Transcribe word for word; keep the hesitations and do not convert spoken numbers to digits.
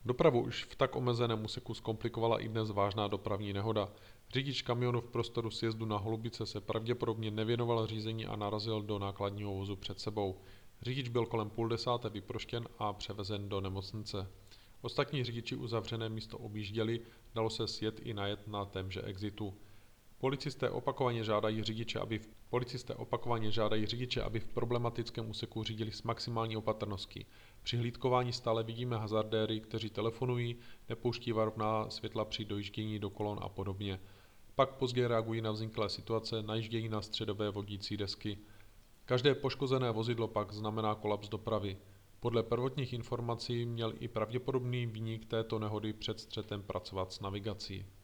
Dopravu už v tak omezeném úseku zkomplikovala i dnes vážná dopravní nehoda. Řidič kamionu v prostoru sjezdu na Holubice se pravděpodobně nevěnoval řízení a narazil do nákladního vozu před sebou. Řidič byl kolem půl desáté vyproštěn a převezen do nemocnice. Ostatní řidiči uzavřené místo objížděli, dalo se sjet i najet na témže exitu. Policisté opakovaně žádají řidiče, aby v, policisté opakovaně žádají řidiče, aby v problematickém úseku řídili s maximální opatrností. Při hlídkování stále vidíme hazardéry, kteří telefonují, nepouští varovná světla při dojíždění do kolon a podobně. Pak později reagují na vzniklé situace, najíždějí na středové vodící desky. Každé poškozené vozidlo pak znamená kolaps dopravy. Podle prvotních informací měl i pravděpodobný viník této nehody před střetem pracovat s navigací.